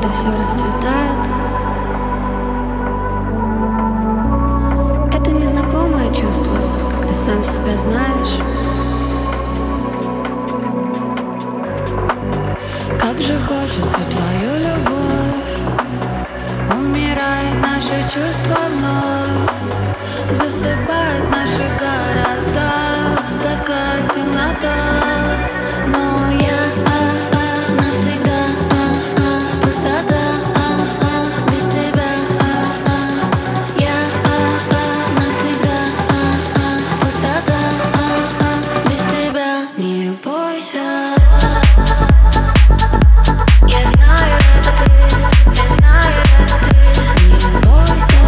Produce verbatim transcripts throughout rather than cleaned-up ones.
все расцветает. Это незнакомое чувство, когда сам себя знаешь. Как же хочется твою любовь. Умирает наше чувство вновь. Засыпают наши города. Такая темнота. Но я а, а, навсегда а, а, пустота а, а, без тебя а, а. Я а, а, навсегда а, а, пустота а, а, без тебя. Не бойся. Я знаю, это ты, я знаю, это ты. Не бойся.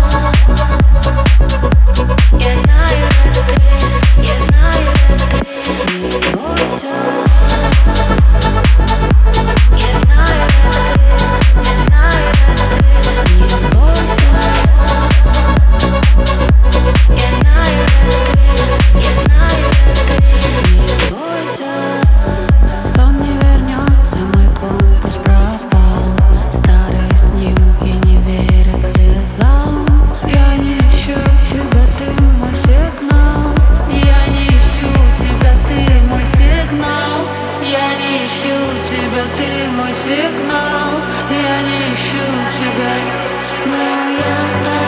Я знаю, это ты, я знаю, это ты. Не бойся. Я знаю, это ты, я знаю, это ты. Не бойся. Я знаю, это ты, я знаю, это ты. Не бойся. Сон не вернется, мой компас пропал. Старые снимки не верят слезам. Я не ищу тебя, ты мой сигнал. Я не ищу тебя, ты мой сигнал. Я не ищу тебя, ты мой сигнал. Я не ищу тебя, но я